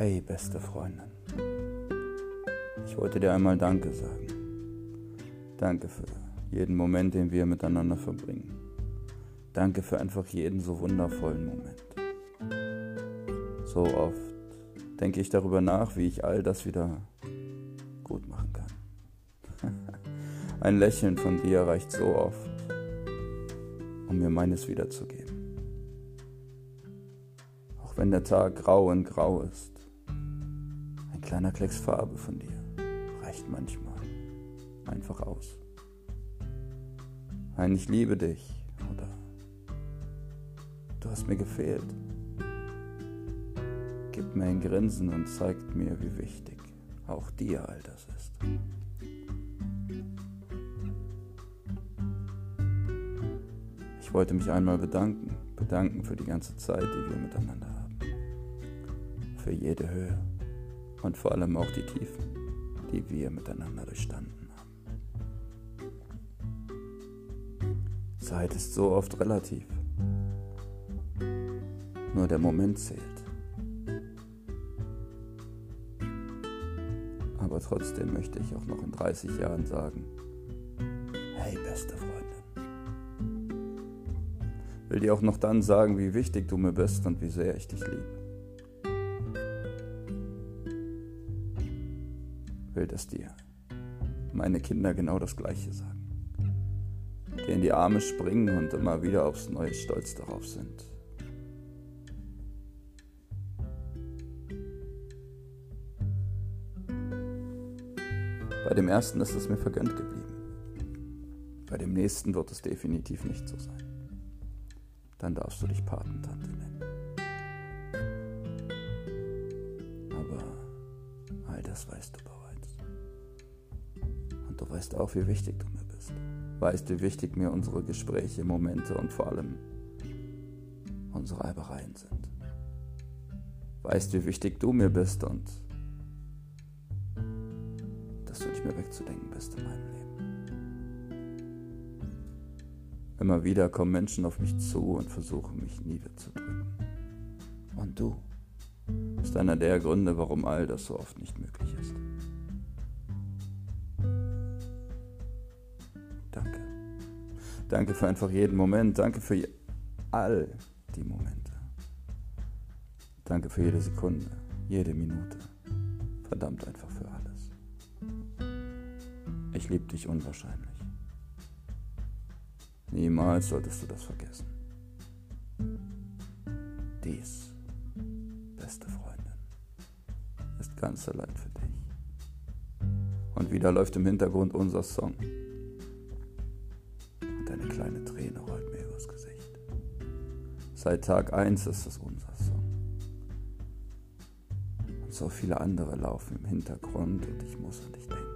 Hey, beste Freundin, ich wollte dir einmal Danke sagen. Danke für jeden Moment, den wir miteinander verbringen. Danke für einfach jeden so wundervollen Moment. So oft denke ich darüber nach, wie ich all das wieder gut machen kann. Ein Lächeln von dir reicht so oft, um mir meines wiederzugeben. Auch wenn der Tag grau und grau ist, ein kleiner Klecks Farbe von dir reicht manchmal einfach aus. Ein Ich liebe dich oder du hast mir gefehlt. Gibt mir ein Grinsen und zeigt mir, wie wichtig auch dir all das ist. Ich wollte mich einmal bedanken für die ganze Zeit, die wir miteinander haben. Für jede Höhe und vor allem auch die Tiefen, die wir miteinander durchstanden haben. Zeit ist so oft relativ. Nur der Moment zählt. Aber trotzdem möchte ich auch noch in 30 Jahren sagen, hey beste Freundin. Will dir auch noch dann sagen, wie wichtig du mir bist und wie sehr ich dich liebe. Will, dass dir meine Kinder genau das Gleiche sagen. Dir in die Arme springen und immer wieder aufs Neue stolz darauf sind. Bei dem ersten ist es mir vergönnt geblieben. Bei dem nächsten wird es definitiv nicht so sein. Dann darfst du dich Patentante nennen. Aber all das weißt du bereits. Und du weißt auch, wie wichtig du mir bist. Weißt, wie wichtig mir unsere Gespräche, Momente und vor allem unsere Reibereien sind. Weißt, wie wichtig du mir bist und dass du nicht mehr wegzudenken bist in meinem Leben. Immer wieder kommen Menschen auf mich zu und versuchen, mich niederzudrücken. Und du bist einer der Gründe, warum all das so oft nicht möglich ist. Danke. Danke für einfach jeden Moment. Danke für all die Momente. Danke für jede Sekunde, jede Minute. Verdammt einfach für alles. Ich liebe dich unwahrscheinlich. Niemals solltest du das vergessen. Dies, beste Freundin, ist ganz allein für dich. Und wieder läuft im Hintergrund unser Song. Und eine kleine Träne rollt mir übers Gesicht. Seit Tag 1 ist es unser Song. Und so viele andere laufen im Hintergrund und ich muss an dich denken.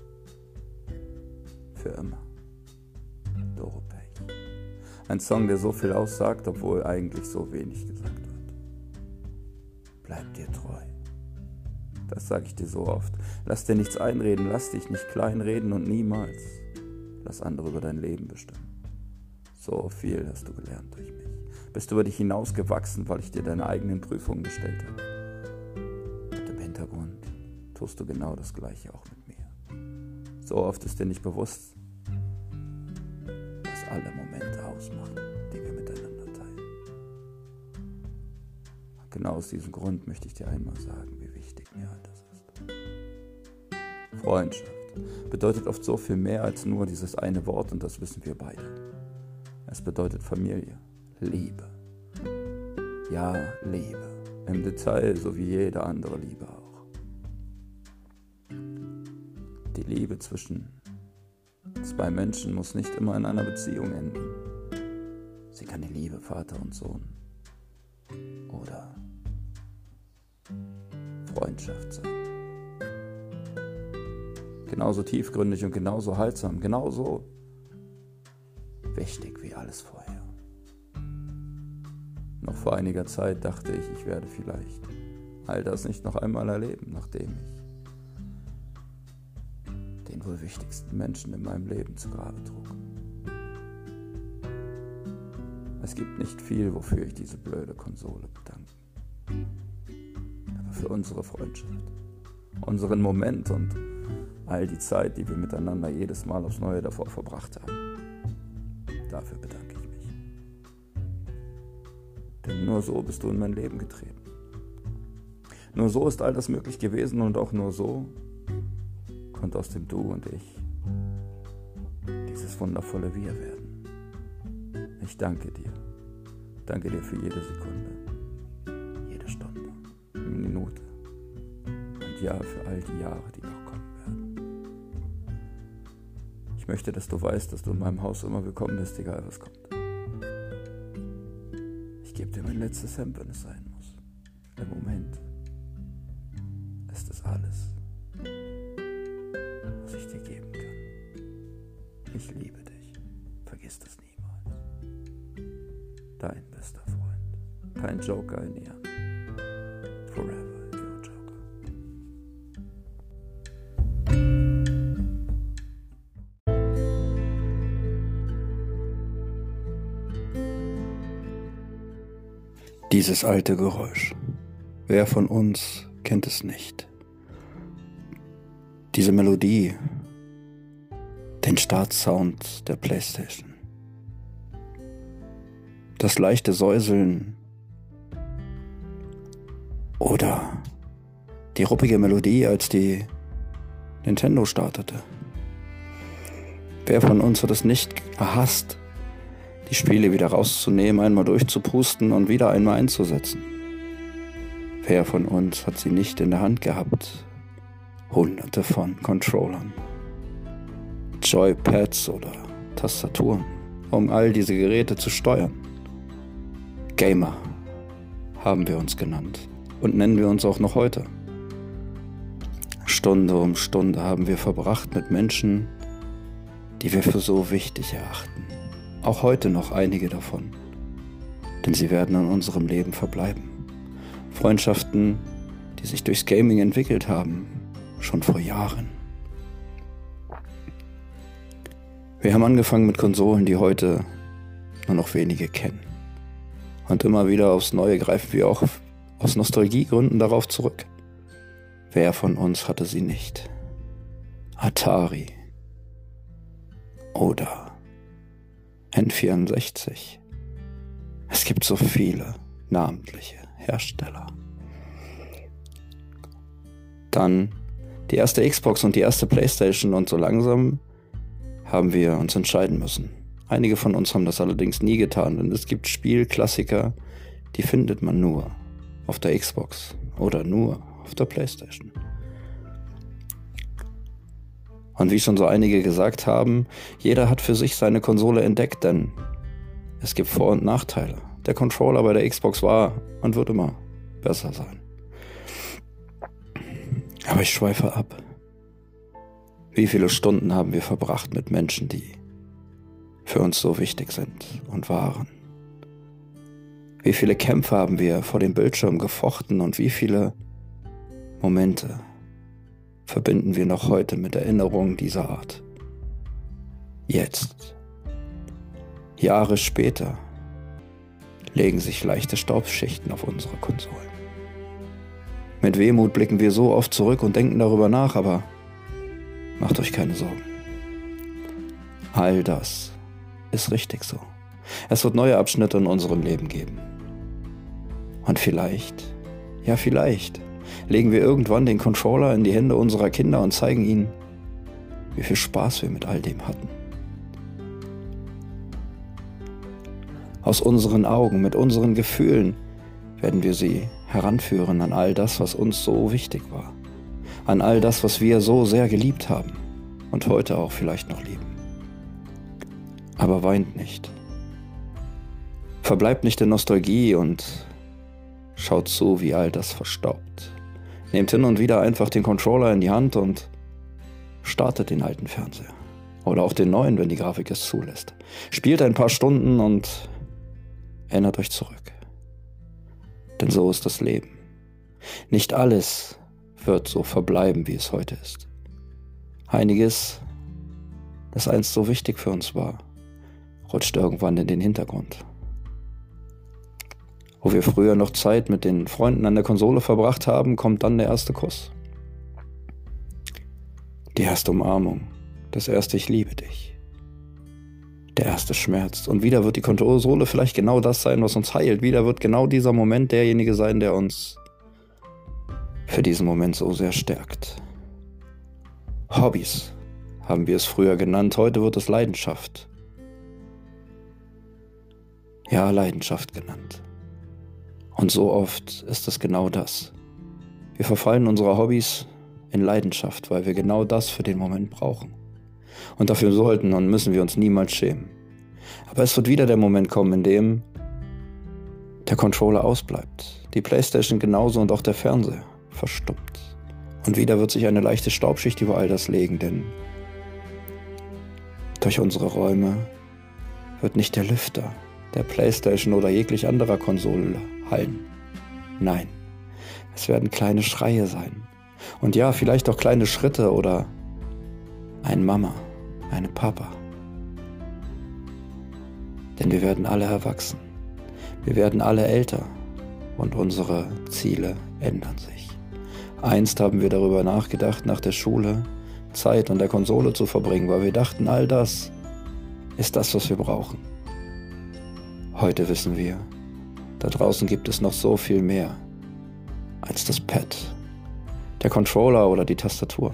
Für immer. Doro Pech. Ein Song, der so viel aussagt, obwohl eigentlich so wenig gesagt wird. Bleib dir treu. Das sage ich dir so oft. Lass dir nichts einreden, lass dich nicht kleinreden und niemals lass andere über dein Leben bestimmen. So viel hast du gelernt durch mich. Bist über dich hinausgewachsen, weil ich dir deine eigenen Prüfungen gestellt habe. Und im Hintergrund tust du genau das Gleiche auch mit mir. So oft ist dir nicht bewusst, was alle Momente ausmachen, die wir miteinander teilen. Und genau aus diesem Grund möchte ich dir einmal sagen, wie wichtig mir all das ist. Freundschaft bedeutet oft so viel mehr als nur dieses eine Wort und das wissen wir beide. Es bedeutet Familie, Liebe. Ja, Liebe. Im Detail so wie jede andere Liebe auch. Die Liebe zwischen zwei Menschen muss nicht immer in einer Beziehung enden. Sie kann die Liebe Vater und Sohn oder Freundschaft sein. Genauso tiefgründig und genauso heilsam, genauso wichtig wie alles vorher. Noch vor einiger Zeit dachte ich, ich werde vielleicht all das nicht noch einmal erleben, nachdem ich den wohl wichtigsten Menschen in meinem Leben zu Grabe trug. Es gibt nicht viel, wofür ich diese blöde Konsole bedanke. Aber für unsere Freundschaft, unseren Moment und all die Zeit, die wir miteinander jedes Mal aufs Neue davor verbracht haben. Dafür bedanke ich mich. Denn nur so bist du in mein Leben getreten. Nur so ist all das möglich gewesen und auch nur so konnte aus dem Du und ich dieses wundervolle Wir werden. Ich danke dir. Danke dir für jede Sekunde, jede Stunde, Minute und ja für all die Jahre, die noch kommen werden. Ich möchte, dass du weißt, dass du in meinem Haus immer willkommen bist, egal was kommt. Ich gebe dir mein letztes Hemd, wenn es sein muss. Im Moment ist es alles, was ich dir geben kann. Ich liebe dich. Vergiss das niemals. Dein bester Freund. Kein Joker in ihr. Forever your Joker. Dieses alte Geräusch. Wer von uns kennt es nicht? Diese Melodie, den Startsound der PlayStation, das leichte Säuseln oder die ruppige Melodie, als die Nintendo startete. Wer von uns hat es nicht gehasst, die Spiele wieder rauszunehmen, einmal durchzupusten und wieder einmal einzusetzen? Wer von uns hat sie nicht in der Hand gehabt? Hunderte von Controllern, Joypads oder Tastaturen, um all diese Geräte zu steuern. Gamer haben wir uns genannt und nennen wir uns auch noch heute. Stunde um Stunde haben wir verbracht mit Menschen, die wir für so wichtig erachten. Auch heute noch einige davon, denn sie werden in unserem Leben verbleiben. Freundschaften, die sich durchs Gaming entwickelt haben, schon vor Jahren. Wir haben angefangen mit Konsolen, die heute nur noch wenige kennen. Und immer wieder aufs Neue greifen wir auch aus Nostalgiegründen darauf zurück. Wer von uns hatte sie nicht? Atari oder N64. Es gibt so viele namentliche Hersteller. Dann die erste Xbox und die erste PlayStation und so langsam haben wir uns entscheiden müssen. Einige von uns haben das allerdings nie getan, denn es gibt Spielklassiker, die findet man nur auf der Xbox oder nur auf der PlayStation. Und wie schon so einige gesagt haben, jeder hat für sich seine Konsole entdeckt, denn es gibt Vor- und Nachteile. Der Controller bei der Xbox war und wird immer besser sein. Aber ich schweife ab. Wie viele Stunden haben wir verbracht mit Menschen, die für uns so wichtig sind und waren? Wie viele Kämpfe haben wir vor dem Bildschirm gefochten und wie viele Momente verbinden wir noch heute mit Erinnerungen dieser Art? Jetzt, Jahre später, legen sich leichte Staubschichten auf unsere Konsolen. Mit Wehmut blicken wir so oft zurück und denken darüber nach, aber macht euch keine Sorgen. All das ist richtig so. Es wird neue Abschnitte in unserem Leben geben. Und vielleicht, ja vielleicht, legen wir irgendwann den Controller in die Hände unserer Kinder und zeigen ihnen, wie viel Spaß wir mit all dem hatten. Aus unseren Augen, mit unseren Gefühlen werden wir sie heranführen an all das, was uns so wichtig war. An all das, was wir so sehr geliebt haben und heute auch vielleicht noch lieben. Aber weint nicht. Verbleibt nicht in Nostalgie und schaut zu, wie all das verstaubt. Nehmt hin und wieder einfach den Controller in die Hand und startet den alten Fernseher. Oder auch den neuen, wenn die Grafik es zulässt. Spielt ein paar Stunden und erinnert euch zurück. Denn so ist das Leben. Nicht alles wird so verbleiben, wie es heute ist. Einiges, das einst so wichtig für uns war, rutscht irgendwann in den Hintergrund. Wo wir früher noch Zeit mit den Freunden an der Konsole verbracht haben, kommt dann der erste Kuss. Die erste Umarmung, das erste Ich liebe dich. Der erste Schmerz. Und wieder wird die Konsole vielleicht genau das sein, was uns heilt. Wieder wird genau dieser Moment derjenige sein, der uns für diesen Moment so sehr stärkt. Hobbys haben wir es früher genannt, heute wird es Leidenschaft. Ja, Leidenschaft genannt. Und so oft ist es genau das. Wir verfallen unsere Hobbys in Leidenschaft, weil wir genau das für den Moment brauchen. Und dafür sollten und müssen wir uns niemals schämen. Aber es wird wieder der Moment kommen, in dem der Controller ausbleibt, die Playstation genauso und auch der Fernseher verstummt. Und wieder wird sich eine leichte Staubschicht über all das legen, denn durch unsere Räume wird nicht der Lüfter der Playstation oder jeglich anderer Konsole hallen. Nein, es werden kleine Schreie sein. Und ja, vielleicht auch kleine Schritte oder ein Mama, eine Papa. Denn wir werden alle erwachsen. Wir werden alle älter und unsere Ziele ändern sich. Einst haben wir darüber nachgedacht, nach der Schule Zeit an der Konsole zu verbringen, weil wir dachten, all das ist das, was wir brauchen. Heute wissen wir, da draußen gibt es noch so viel mehr als das Pad, der Controller oder die Tastatur.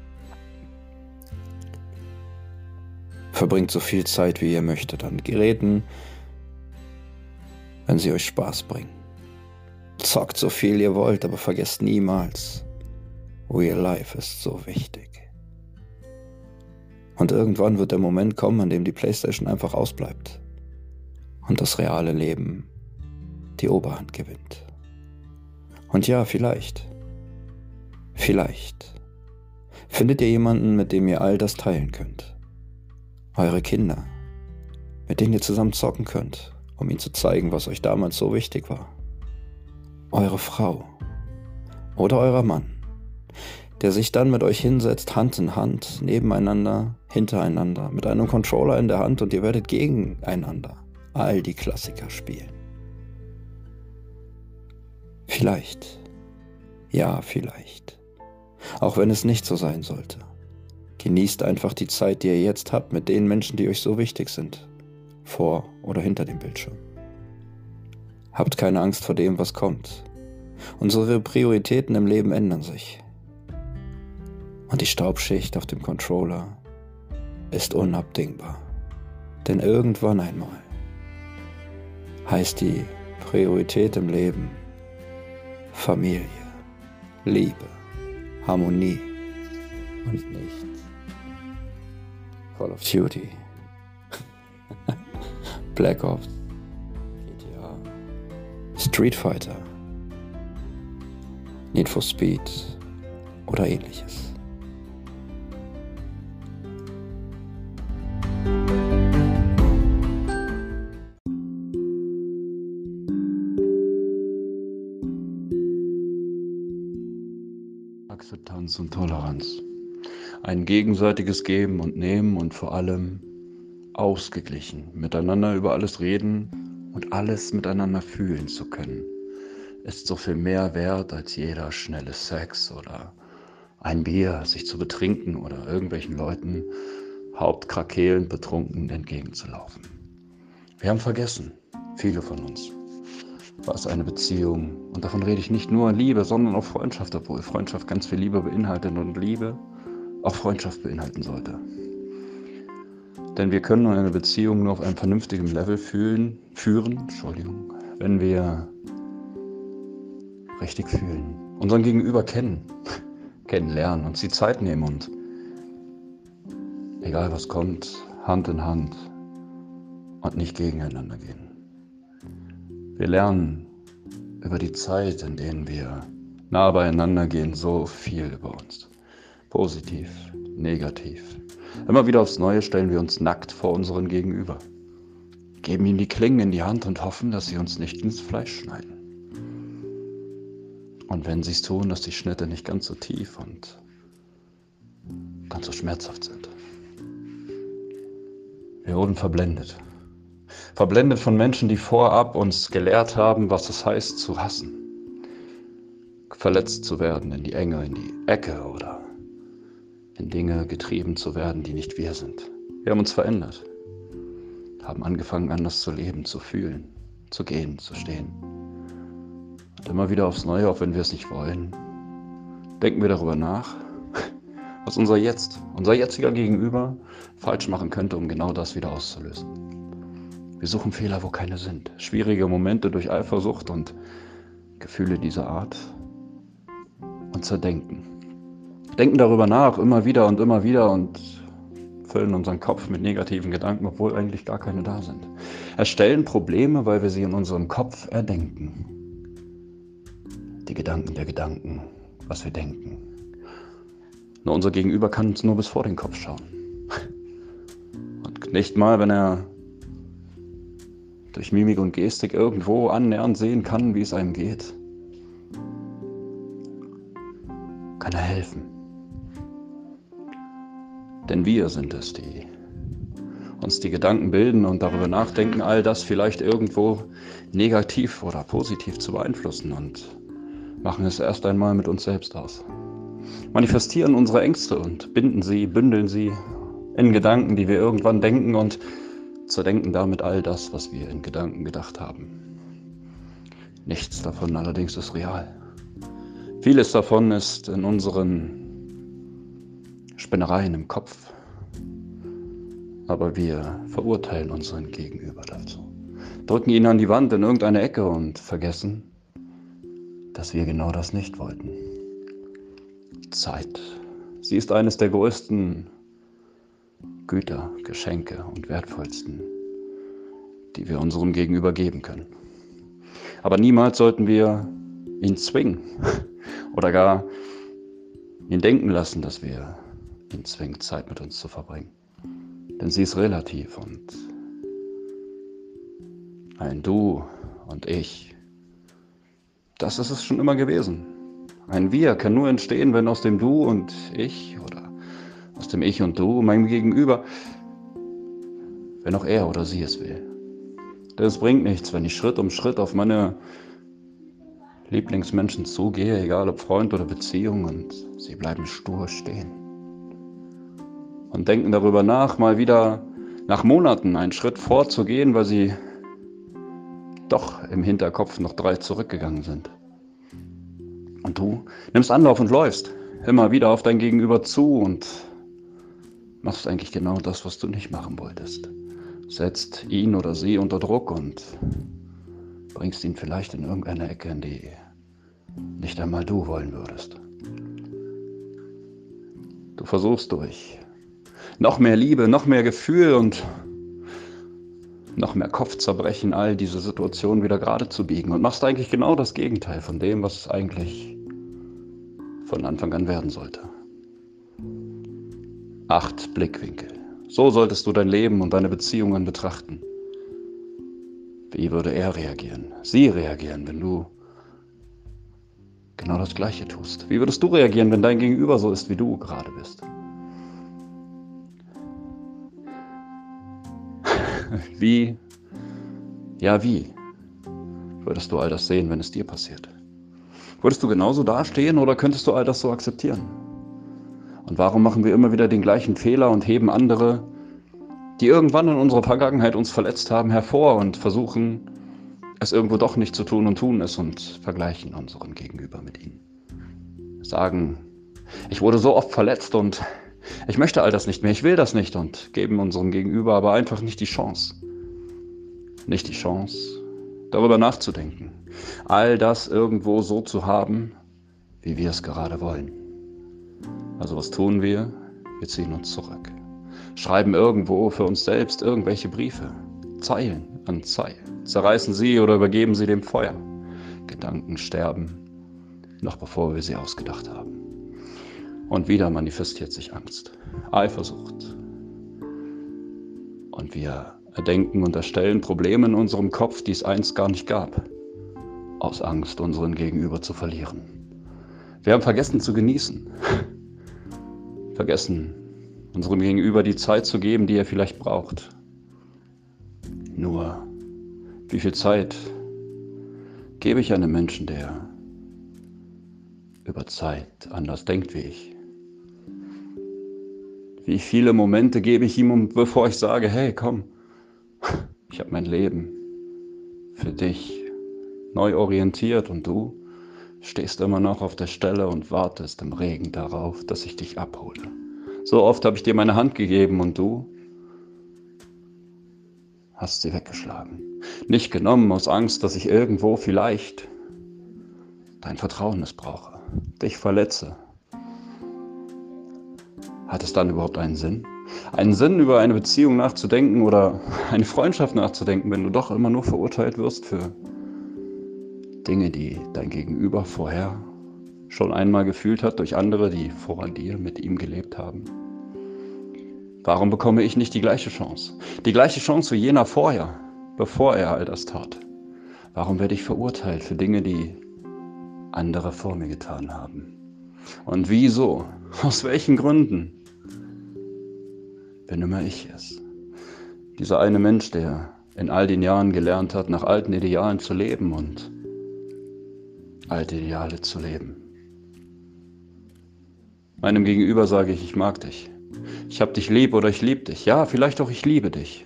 Verbringt so viel Zeit, wie ihr möchtet, an Geräten, wenn sie euch Spaß bringen. Zockt so viel ihr wollt, aber vergesst niemals, Real Life ist so wichtig. Und irgendwann wird der Moment kommen, an dem die Playstation einfach ausbleibt und das reale Leben die Oberhand gewinnt. Und ja, vielleicht findet ihr jemanden, mit dem ihr all das teilen könnt. Eure Kinder, mit denen ihr zusammen zocken könnt, um ihnen zu zeigen, was euch damals so wichtig war. Eure Frau oder euer Mann, der sich dann mit euch hinsetzt, Hand in Hand, nebeneinander, hintereinander, mit einem Controller in der Hand und ihr werdet gegeneinander all die Klassiker spielen. Vielleicht, ja vielleicht, auch wenn es nicht so sein sollte. Genießt einfach die Zeit, die ihr jetzt habt mit den Menschen, die euch so wichtig sind, vor oder hinter dem Bildschirm. Habt keine Angst vor dem, was kommt. Unsere Prioritäten im Leben ändern sich. Und die Staubschicht auf dem Controller ist unabdingbar. Denn irgendwann einmal heißt die Priorität im Leben Familie, Liebe, Harmonie und nicht Call of Duty, Black Ops, GTA, Street Fighter, Need for Speed oder ähnliches. Akzeptanz und Toleranz. Ein gegenseitiges Geben und Nehmen und vor allem ausgeglichen, miteinander über alles reden und alles miteinander fühlen zu können, ist so viel mehr wert als jeder schnelle Sex oder ein Bier, sich zu betrinken oder irgendwelchen Leuten hauptkrakelnd betrunken entgegenzulaufen. Wir haben vergessen, viele von uns, was eine Beziehung, und davon rede ich nicht nur Liebe, sondern auch Freundschaft, obwohl Freundschaft ganz viel Liebe beinhaltet und Liebe auch Freundschaft beinhalten sollte. Denn wir können eine Beziehung nur auf einem vernünftigen Level führen, wenn wir richtig fühlen, unseren Gegenüber kennenlernen, uns die Zeit nehmen und egal was kommt, Hand in Hand und nicht gegeneinander gehen. Wir lernen über die Zeit, in denen wir nah beieinander gehen, so viel über uns. Positiv, negativ. Immer wieder aufs Neue stellen wir uns nackt vor unseren Gegenüber, geben ihm die Klingen in die Hand und hoffen, dass sie uns nicht ins Fleisch schneiden. Und wenn sie es tun, dass die Schnitte nicht ganz so tief und ganz so schmerzhaft sind. Wir wurden verblendet. verblendet von Menschen, die vorab uns gelehrt haben, was es heißt zu hassen, verletzt zu werden, in die Enge, in die Ecke oder in Dinge getrieben zu werden, die nicht wir sind. Wir haben uns verändert, haben angefangen, anders zu leben, zu fühlen, zu gehen, zu stehen. Und immer wieder aufs Neue, auch wenn wir es nicht wollen, denken wir darüber nach, was unser jetziger Gegenüber falsch machen könnte, um genau das wieder auszulösen. Wir suchen Fehler, wo keine sind. Schwierige Momente durch Eifersucht und Gefühle dieser Art und zerdenken. Denken darüber nach, immer wieder und füllen unseren Kopf mit negativen Gedanken, obwohl eigentlich gar keine da sind. Erstellen Probleme, weil wir sie in unserem Kopf erdenken. Die Gedanken der Gedanken, was wir denken. Nur unser Gegenüber kann uns nur bis vor den Kopf schauen. Und nicht mal, wenn er durch Mimik und Gestik irgendwo annähernd sehen kann, wie es einem geht, kann er helfen. Denn wir sind es, die uns die Gedanken bilden und darüber nachdenken, all das vielleicht irgendwo negativ oder positiv zu beeinflussen und machen es erst einmal mit uns selbst aus. Manifestieren unsere Ängste und bündeln sie in Gedanken, die wir irgendwann denken und zerdenken damit all das, was wir in Gedanken gedacht haben. Nichts davon allerdings ist real. Vieles davon ist in unseren Spinnereien im Kopf. Aber wir verurteilen unseren Gegenüber dazu. Drücken ihn an die Wand in irgendeine Ecke und vergessen, dass wir genau das nicht wollten. Zeit. Sie ist eines der größten Güter, Geschenke und wertvollsten, die wir unserem Gegenüber geben können. Aber niemals sollten wir ihn zwingen oder gar ihn denken lassen, dass wir ihn zwingen, Zeit mit uns zu verbringen. Denn sie ist relativ und ein Du und Ich, das ist es schon immer gewesen. Ein Wir kann nur entstehen, wenn aus dem Du und Ich oder aus dem Ich und Du meinem Gegenüber, wenn auch er oder sie es will. Denn es bringt nichts, wenn ich Schritt um Schritt auf meine Lieblingsmenschen zugehe, egal ob Freund oder Beziehung, und sie bleiben stur stehen. Und denken darüber nach, mal wieder nach Monaten einen Schritt vorzugehen, weil sie doch im Hinterkopf noch 3 zurückgegangen sind. Und du nimmst Anlauf und läufst immer wieder auf dein Gegenüber zu und machst eigentlich genau das, was du nicht machen wolltest. Setzt ihn oder sie unter Druck und bringst ihn vielleicht in irgendeine Ecke, in die nicht einmal du wollen würdest. Du versuchst durch noch mehr Liebe, noch mehr Gefühl und noch mehr Kopfzerbrechen all diese Situationen wieder gerade zu biegen und machst eigentlich genau das Gegenteil von dem, was es eigentlich von Anfang an werden sollte. 8 Blickwinkel. So solltest du dein Leben und deine Beziehungen betrachten. Wie würde er reagieren, sie reagieren, wenn du genau das Gleiche tust? Wie würdest du reagieren, wenn dein Gegenüber so ist, wie du gerade bist? Wie würdest du all das sehen, wenn es dir passiert? Würdest du genauso dastehen oder könntest du all das so akzeptieren? Und warum machen wir immer wieder den gleichen Fehler und heben andere, die irgendwann in unserer Vergangenheit uns verletzt haben, hervor und versuchen, es irgendwo doch nicht zu tun und tun es und vergleichen unseren Gegenüber mit ihnen? Sagen, ich wurde so oft verletzt und ich möchte all das nicht mehr, ich will das nicht, und geben unserem Gegenüber aber einfach nicht die Chance. Nicht die Chance, darüber nachzudenken, all das irgendwo so zu haben, wie wir es gerade wollen. Also was tun wir? Wir ziehen uns zurück. Schreiben irgendwo für uns selbst irgendwelche Briefe, Zeilen an Zeilen, zerreißen sie oder übergeben sie dem Feuer. Gedanken sterben, noch bevor wir sie ausgedacht haben. Und wieder manifestiert sich Angst, Eifersucht. Und wir erdenken und erstellen Probleme in unserem Kopf, die es einst gar nicht gab, aus Angst, unseren Gegenüber zu verlieren. Wir haben vergessen zu genießen, vergessen, unserem Gegenüber die Zeit zu geben, die er vielleicht braucht. Nur, wie viel Zeit gebe ich einem Menschen, der über Zeit anders denkt wie ich? Wie viele Momente gebe ich ihm, bevor ich sage, hey, komm, ich habe mein Leben für dich neu orientiert und du stehst immer noch auf der Stelle und wartest im Regen darauf, dass ich dich abhole. So oft habe ich dir meine Hand gegeben und du hast sie weggeschlagen. Nicht genommen aus Angst, dass ich irgendwo vielleicht dein Vertrauen missbrauche, dich verletze. Hat es dann überhaupt einen Sinn? Einen Sinn, über eine Beziehung nachzudenken oder eine Freundschaft nachzudenken, wenn du doch immer nur verurteilt wirst für Dinge, die dein Gegenüber vorher schon einmal gefühlt hat durch andere, die vor dir mit ihm gelebt haben? Warum bekomme ich nicht die gleiche Chance? Die gleiche Chance wie jener vorher, bevor er all das tat. Warum werde ich verurteilt für Dinge, die andere vor mir getan haben? Und wieso? Aus welchen Gründen? Bin immer ich es. Dieser eine Mensch, der in all den Jahren gelernt hat, nach alten Idealen zu leben und alte Ideale zu leben. Meinem Gegenüber sage ich mag dich. Ich hab dich lieb oder ich lieb dich. Ja, vielleicht auch ich liebe dich.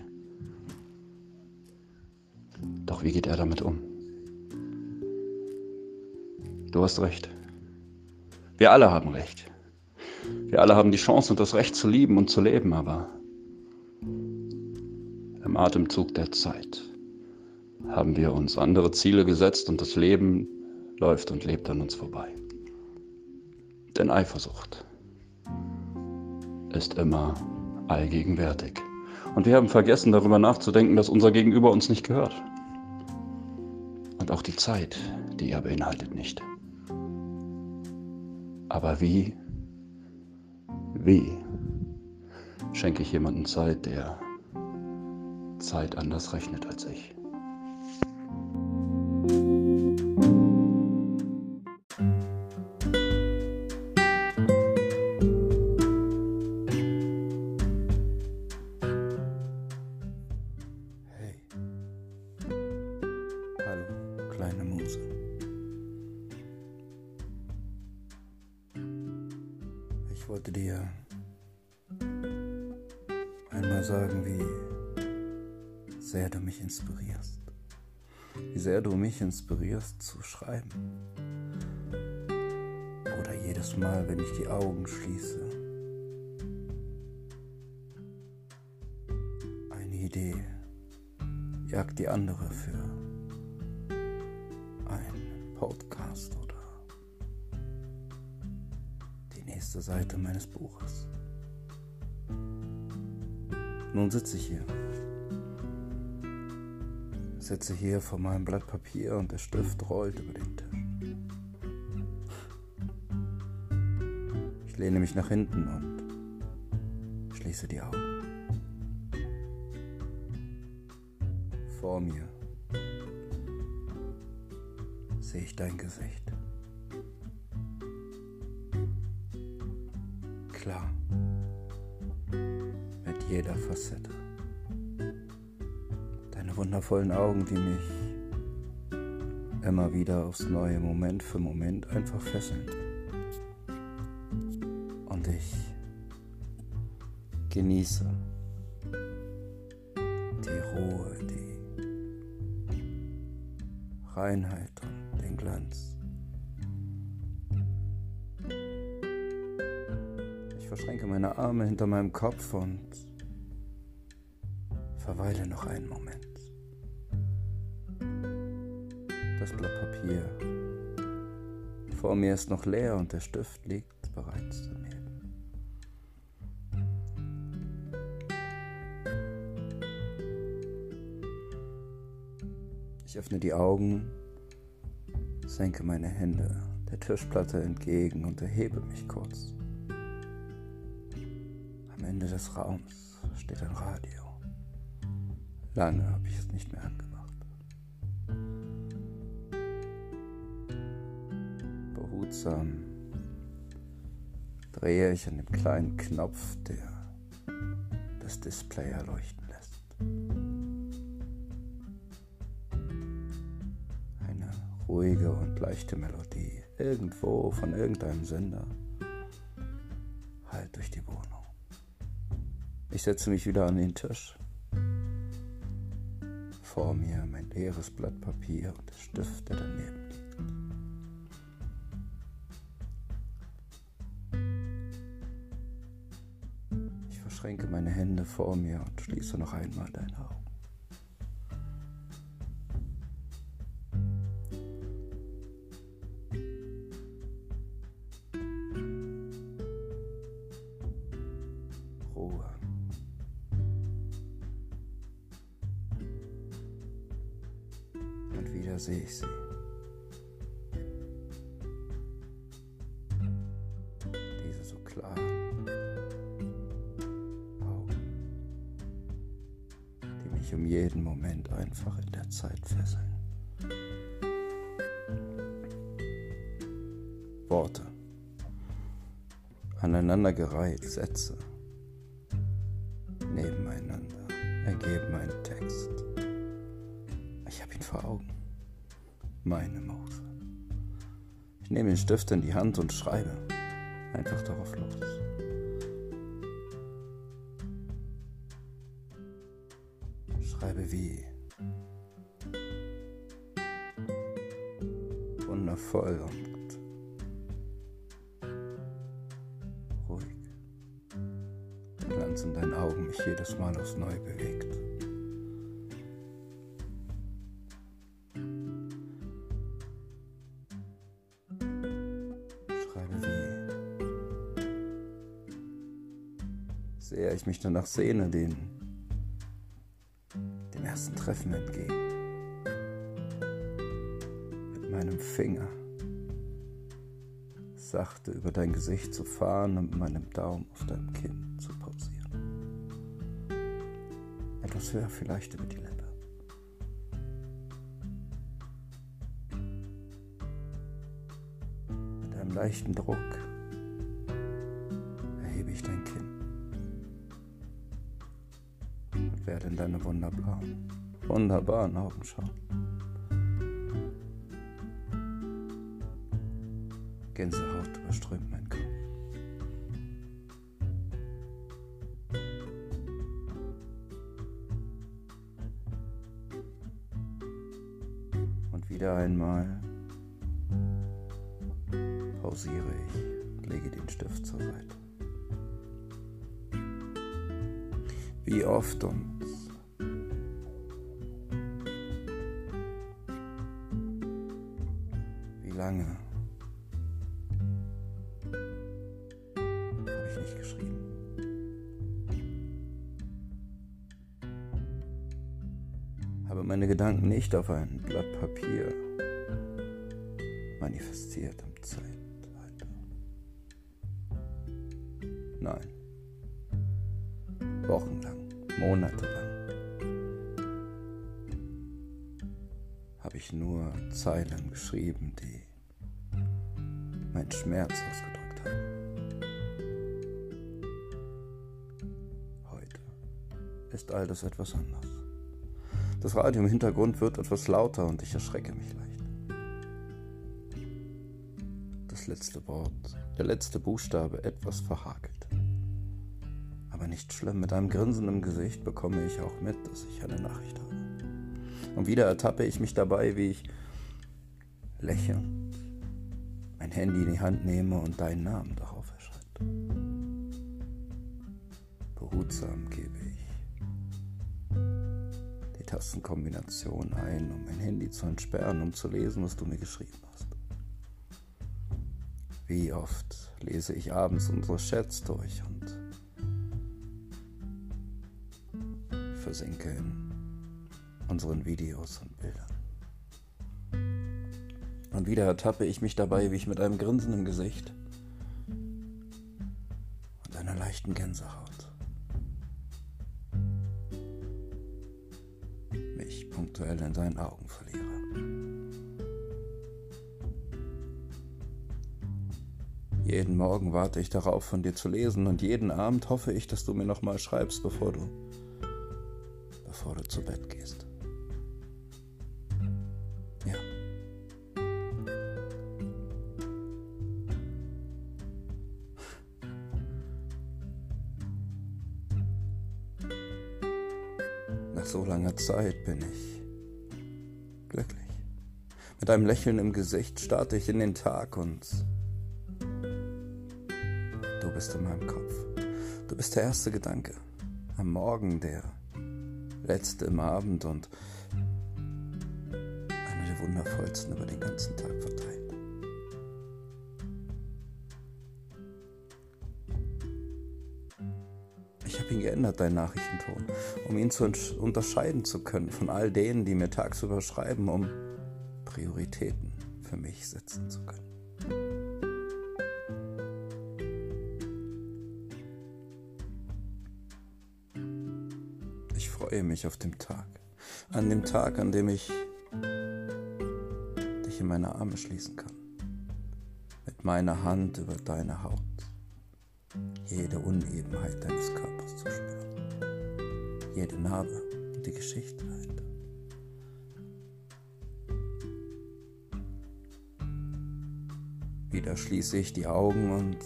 Doch wie geht er damit um? Du hast recht. Wir alle haben Recht. Wir alle haben die Chance und das Recht zu lieben und zu leben, aber im Atemzug der Zeit haben wir uns andere Ziele gesetzt und das Leben läuft und lebt an uns vorbei. Denn Eifersucht ist immer allgegenwärtig. Und wir haben vergessen, darüber nachzudenken, dass unser Gegenüber uns nicht gehört. Und auch die Zeit, die er beinhaltet, nicht. Aber wie schenke ich jemandem Zeit, der Zeit anders rechnet als ich? Hey, hallo, kleine Muse. Ich wollte dir einmal sagen, wie sehr du mich inspirierst. Wie sehr du mich inspirierst zu schreiben. Oder jedes Mal, wenn ich die Augen schließe, eine Idee jagt die andere für einen Podcast oder die nächste Seite meines Buches. Nun sitze ich hier vor meinem Blatt Papier und der Stift rollt über den Tisch. Ich lehne mich nach hinten und schließe die Augen. Vor mir sehe ich dein Gesicht. Klar, mit jeder Facette. Deine wundervollen Augen, die mich immer wieder aufs Neue, Moment für Moment einfach fesseln. Und ich genieße die Ruhe, die Reinheit und den Glanz. Ich verschränke meine Arme hinter meinem Kopf und verweile noch einen Moment. Das Blatt Papier vor mir ist noch leer und der Stift liegt bereits daneben. Ich öffne die Augen, senke meine Hände der Tischplatte entgegen und erhebe mich kurz. Am Ende des Raums steht ein Radio. Lange habe ich es nicht mehr angemacht. Behutsam drehe ich an dem kleinen Knopf, der das Display erleuchten lässt. ruhige und leichte Melodie, irgendwo von irgendeinem Sender, hallt durch die Wohnung. Ich setze mich wieder an den Tisch. Vor mir mein leeres Blatt Papier und der Stift, der daneben liegt. Ich verschränke meine Hände vor mir und schließe noch einmal deine Augen. Ruhe. Und wieder sehe ich sie. Diese so klaren Augen, die mich um jeden Moment einfach in der Zeit fesseln. Worte. Aneinandergereiht, Sätze. Nebeneinander ergeben einen Text. Ich habe ihn vor Augen. Meine Muse. Ich nehme den Stift in die Hand und schreibe einfach darauf los. Schreibe wie wundervoll und ruhig. Der Glanz in deinen Augen mich jedes Mal aufs Neue bewegt. Schreibe wie sehr ich mich danach sehne, dem ersten Treffen entgegen. Mit meinem Finger sachte über dein Gesicht zu fahren und mit meinem Daumen auf deinem Kinn zu pausieren. Etwas höher vielleicht über die Lippe. Mit einem leichten Druck erhebe ich dein Kinn und werde in deine wunderbaren Augen schauen. Gänsehaut überströmt mein Kopf. Und wieder einmal pausiere ich und lege den Stift zur Seite. Wie oft und wie lange habe ich nicht geschrieben. Habe meine Gedanken nicht auf ein Blatt Papier manifestiert im Zeitalter. Nein. Wochenlang, monatelang habe ich nur Zeilen geschrieben, die meinen Schmerz ausgedrückt haben. Heute ist all das etwas anders. Das Radio im Hintergrund wird etwas lauter und ich erschrecke mich leicht. Das letzte Wort, der letzte Buchstabe etwas verhakelt. Aber nicht schlimm, mit einem Grinsen im Gesicht bekomme ich auch mit, dass ich eine Nachricht habe. Und wieder ertappe ich mich dabei, wie ich lächelnd mein Handy in die Hand nehme und deinen Namen darauf erscheint. Behutsam gebe ich die Tastenkombination ein, um mein Handy zu entsperren, um zu lesen, was du mir geschrieben hast. Wie oft lese ich abends unsere Chats durch und versinke in unseren Videos und Bildern. Und wieder ertappe ich mich dabei, wie ich mit einem Grinsen im Gesicht und einer leichten Gänsehaut mich punktuell in deinen Augen verliere. Jeden Morgen warte ich darauf, von dir zu lesen, und jeden Abend hoffe ich, dass du mir nochmal schreibst, bevor du zu Bett gehst. Ja, Nach so langer Zeit bin ich glücklich. Mit einem Lächeln im Gesicht starte ich in den Tag und du bist in meinem Kopf. Du bist der erste Gedanke am Morgen, der letzte im Abend und einer der wundervollsten über den ganzen Tag verteilt. Ich habe ihn geändert, deinen Nachrichtenton, um ihn zu unterscheiden zu können von all denen, die mir tagsüber schreiben, um Prioritäten für mich setzen zu können. Ich freue mich auf den Tag, an dem ich dich in meine Arme schließen kann, mit meiner Hand über deine Haut, jede Unebenheit deines Körpers zu spüren, jede Narbe und die Geschichte dahinter. Wieder schließe ich die Augen und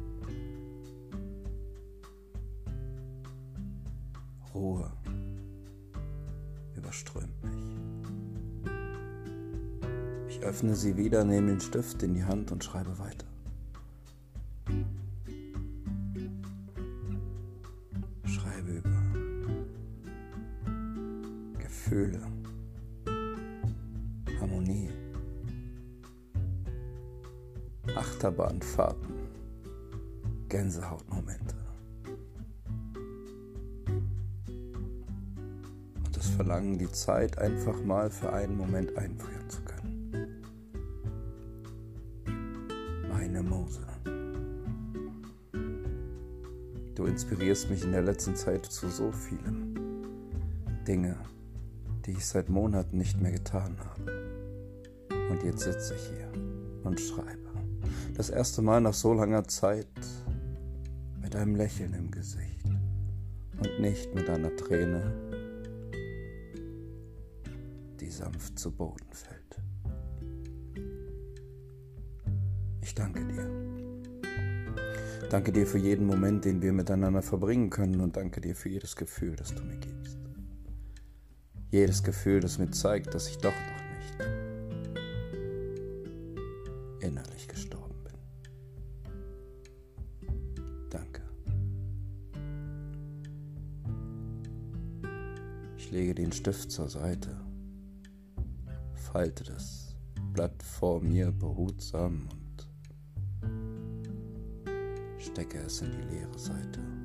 Ruhe überströmt mich. Ich öffne sie wieder, nehme den Stift in die Hand und schreibe weiter. Schreibe über Gefühle, Harmonie, Achterbahnfahrten, Gänsehautmomente. Und das Verlangen, die Zeit einfach mal für einen Moment einfrieren zu können. Meine Muse. Du inspirierst mich in der letzten Zeit zu so vielem. Dinge, die ich seit Monaten nicht mehr getan habe. Und jetzt sitze ich hier und schreibe. Das erste Mal nach so langer Zeit mit einem Lächeln im Gesicht und nicht mit einer Träne, die sanft zu Boden fällt. Ich danke dir. Danke dir für jeden Moment, den wir miteinander verbringen können, und danke dir für jedes Gefühl, das du mir gibst. Jedes Gefühl, das mir zeigt, dass ich doch noch nicht innerlich gestorben bin. Danke. Ich lege den Stift zur Seite, falte das Blatt vor mir behutsam und stecke es in die leere Seite.